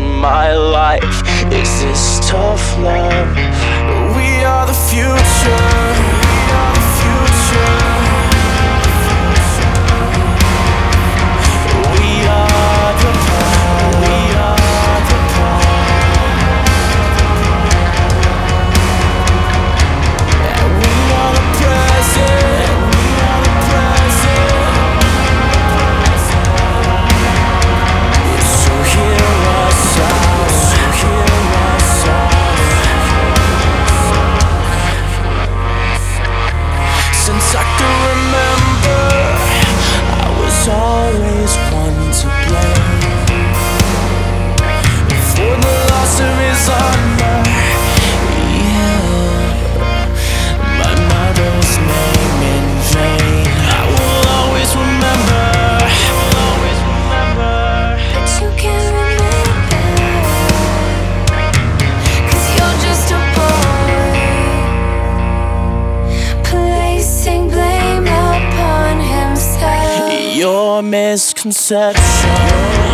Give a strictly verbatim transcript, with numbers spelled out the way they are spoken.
my life. Is this tough love? We are the future. We are the future. We are the past. We are the past. And we are the present. We are the present. So hear us out. So hear us out. Since I can remember, I was always one to blame for the loss of his honor. Yeah, my mother's name in vain. I will always remember. I will always remember. But you can't remember, 'cause you're just a boy, placing blame upon himself. Your misconception.